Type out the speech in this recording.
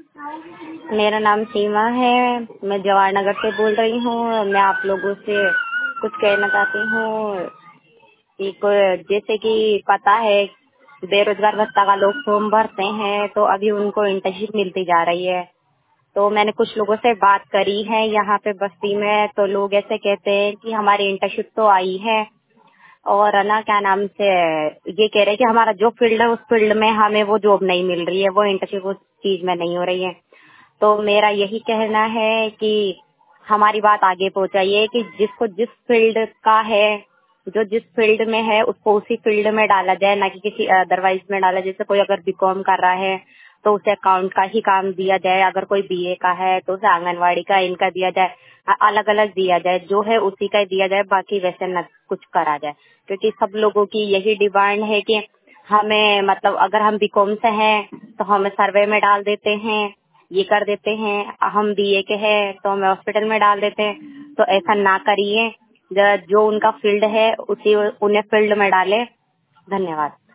मेरा नाम सीमा है। मैं जवाहर नगर से बोल रही हूँ। मैं आप लोगों से कुछ कहना चाहती हूँ कि जैसे कि पता है बेरोजगार भत्ता का लोग फॉर्म भरते हैं तो अभी उनको इंटर्नशिप मिलती जा रही है। तो मैंने कुछ लोगों से बात करी है यहाँ पे बस्ती में, तो लोग ऐसे कहते हैं कि हमारी इंटर्नशिप तो आई है और है ना क्या नाम से ये कह रहे हैं कि हमारा जो फील्ड है उस फील्ड में हमें वो जॉब नहीं मिल रही है, वो इंटर्नशिप उस चीज में नहीं हो रही है। तो मेरा यही कहना है कि हमारी बात आगे पहुंचाइए कि जिसको जिस फील्ड का है, जो जिस फील्ड में है उसको उसी फील्ड में डाला जाए, ना कि किसी अदरवाइज में डाला। जैसे कोई अगर बीकॉम कर रहा है तो उसे अकाउंट का ही काम दिया जाए, अगर कोई बीए का है तो उसे आंगनवाड़ी का इनका दिया जाए, अलग अलग दिया जाए, जो है उसी का ही दिया जाए, बाकी वैसे न कुछ करा जाए। क्योंकि सब लोगों की यही डिमांड है कि हमें मतलब अगर हम बीकॉम से हैं तो हमें सर्वे में डाल देते हैं, ये कर देते हैं, हम बीए के हैं तो हमें हॉस्पिटल में डाल देते हैं। तो ऐसा ना करिए, जो उनका फील्ड है उसी उन्हें फील्ड में डाले। धन्यवाद।